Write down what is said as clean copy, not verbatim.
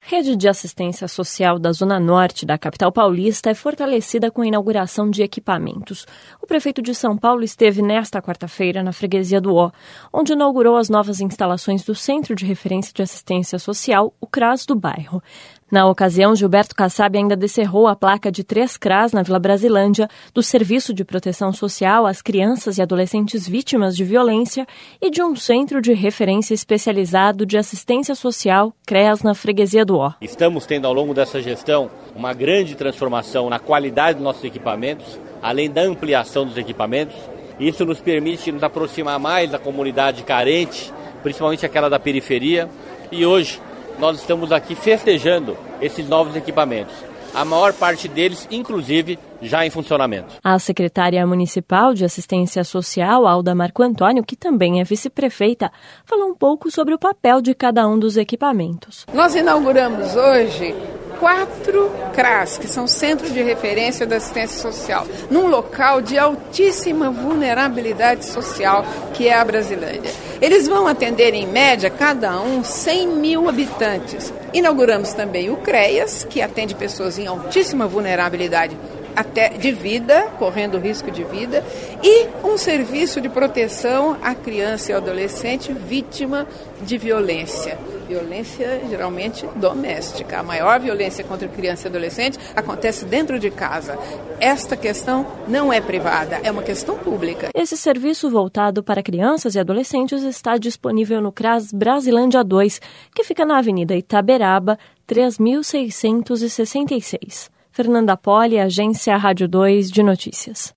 Rede de assistência social da Zona Norte da capital paulista é fortalecida com a inauguração de equipamentos. O prefeito de São Paulo esteve nesta quarta-feira na freguesia do Ó, onde inaugurou as novas instalações do Centro de Referência de Assistência Social, o CRAS do bairro. Na ocasião, Gilberto Kassab ainda descerrou a placa de 3 CRAS na Vila Brasilândia, do Serviço de Proteção Social às crianças e adolescentes vítimas de violência e de um Centro de Referência Especializado de Assistência Social, CREAS, na freguesia do Ó. Estamos tendo ao longo dessa gestão uma grande transformação na qualidade dos nossos equipamentos, além da ampliação dos equipamentos. Isso nos permite nos aproximar mais da comunidade carente, principalmente aquela da periferia, e hoje nós estamos aqui festejando esses novos equipamentos. A maior parte deles, inclusive, já em funcionamento. A secretária municipal de assistência social, Alda Marco Antônio, que também é vice-prefeita, falou um pouco sobre o papel de cada um dos equipamentos. Nós inauguramos hoje 4 CRAS, que são Centros de Referência da Assistência Social, num local de altíssima vulnerabilidade social, que é a Brasilândia. Eles vão atender, em média, cada um 100 mil habitantes. Inauguramos também o CREAS, que atende pessoas em altíssima vulnerabilidade até de vida, correndo risco de vida, e um serviço de proteção à criança e ao adolescente vítima de violência. Violência geralmente doméstica. A maior violência contra criança e adolescente acontece dentro de casa. Esta questão não é privada, é uma questão pública. Esse serviço voltado para crianças e adolescentes está disponível no CRAS Brasilândia 2, que fica na Avenida Itaberaba, 3666. Fernanda Poli, Agência Rádio 2 de Notícias.